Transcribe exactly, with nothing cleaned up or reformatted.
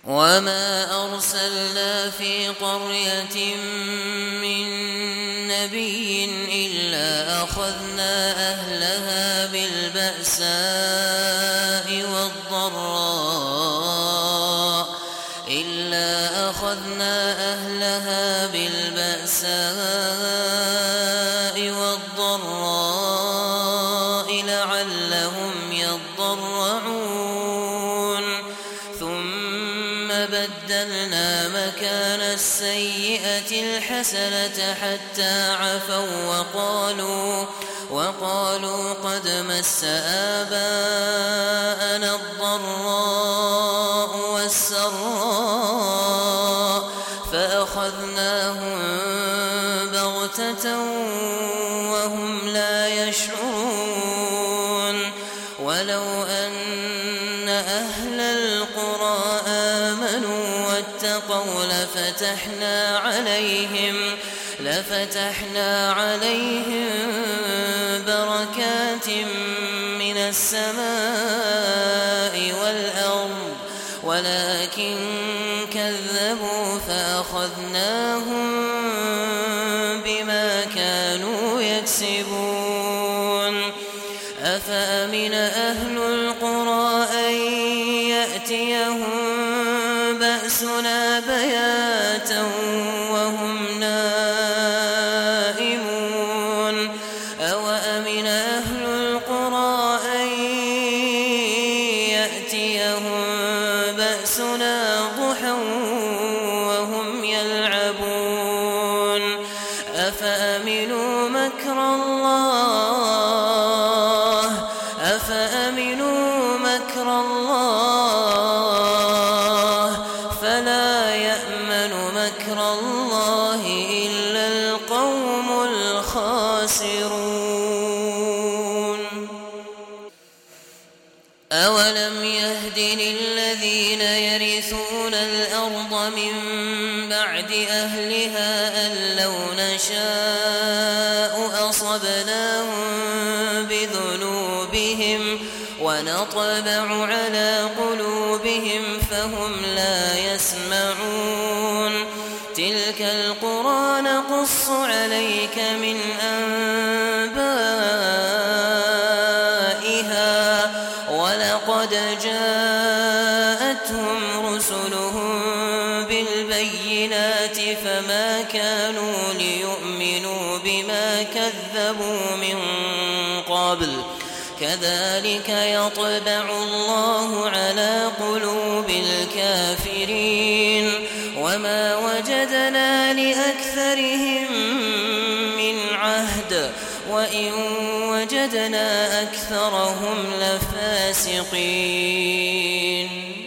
وما أرسلنا في قرية من نبي إلا أخذنا أهلها بالبأساء والضراء إلا أخذنا أهلها بالبأساء والضراء لعلهم يضرعون ثم بدلنا مكان السيئة الحسنة حتى عفوا وقالوا وقالوا قد مس آباءنا الضراء والسراء فأخذناهم بغتة وهم لا يشعرون ولو أن أهل القرى آمنوا واتقوا لفتحنا عليهم لفتحنا عليهم بركات من السماء والأرض ولكن كذبوا فأخذناهم بما كانوا يكسبون أفأمن أهل القرى أن يأتيهم بأسنا بياتا وهم نائمون أوأمن أهل القرى أن يأتيهم بأسنا ضحى وهم يلعبون أفأمنوا مكر الله أفأمنوا مكر الله فلا يأمن مكر الله إلا القوم الخاسرون أولم يهد للذين يرثون الأرض من بعد أهلها أن لو نشاء أصبناهم بذنوبهم ونطبع على قلوبهم فهم لا يسمعون تلك القرى نقص عليك من أنبائها ولقد جاءتهم رسلهم بالبينات فما كانوا ليؤمنوا بما كذبوا من قبل كذلك يطبع الله على قلوب الكافرين وما وجدنا لأكثرهم من عهد وإن وجدنا أكثرهم لفاسقين